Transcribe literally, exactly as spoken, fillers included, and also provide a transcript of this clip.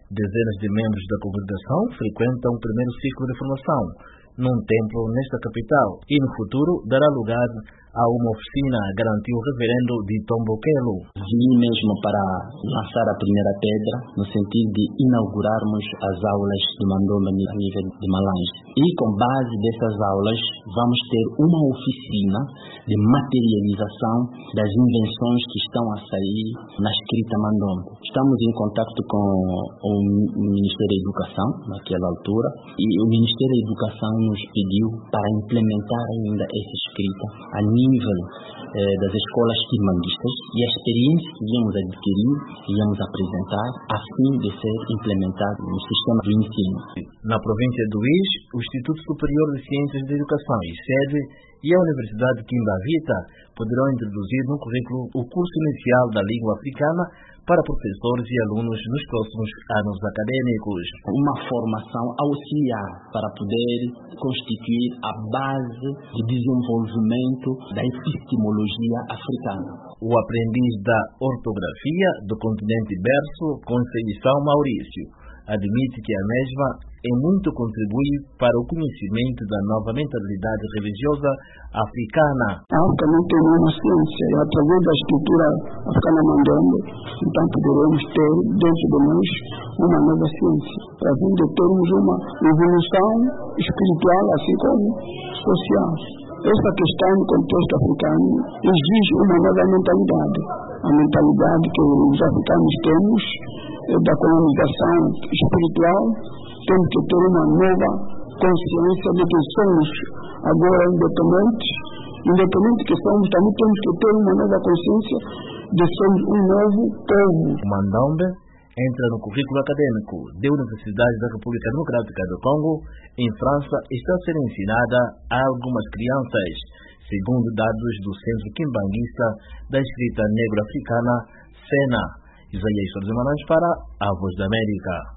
Dezenas de membros da congregação frequentam o primeiro ciclo de formação num templo nesta capital e no futuro dará lugar a uma oficina, garantiu o reverendo de Tombokelo. Vim mesmo para lançar a primeira pedra, no sentido de inaugurarmos as aulas de Mandoma a nível de Malange. E com base dessas aulas, vamos ter uma oficina de materialização das invenções que estão a sair na escrita Mandoma. Estamos em contato com o Ministério da Educação, naquela altura, e o Ministério da Educação nos pediu para implementar ainda essa escrita a nível eh, das escolas irmandistas, e a experiência que íamos adquirir, íamos apresentar a fim de ser implementado no sistema de ensino. Na província do Uís, o Instituto Superior de Ciências da Educação e sede e a Universidade Quimbavita poderão introduzir no currículo o curso inicial da língua africana para professores e alunos nos próximos anos acadêmicos. Uma formação auxiliar para poder constituir a base de desenvolvimento da epistemologia africana. O aprendiz da ortografia do continente Berço, Conceição Maurício, admite que a mesma é muito contribui para o conhecimento da nova mentalidade religiosa africana. A África não tem nenhuma ciência, e através da escritura africana Mandoma, então poderemos ter dentro de nós uma nova ciência, para fim de termos uma evolução espiritual, assim como social. Essa questão no contexto africano exige uma nova mentalidade, a mentalidade que os africanos temos da colonização espiritual. Temos que ter uma nova consciência de que somos agora independentes, independente que somos, também temos que ter uma nova consciência de que somos um novo povo. O Mandombe entra no currículo acadêmico da Universidade da República Democrática do Congo. Em França, está a ser ensinada a algumas crianças, segundo dados do Centro Quimbanguista da Escrita Negro-Africana, SENA. Isaías Souza Malange para a Voz da América.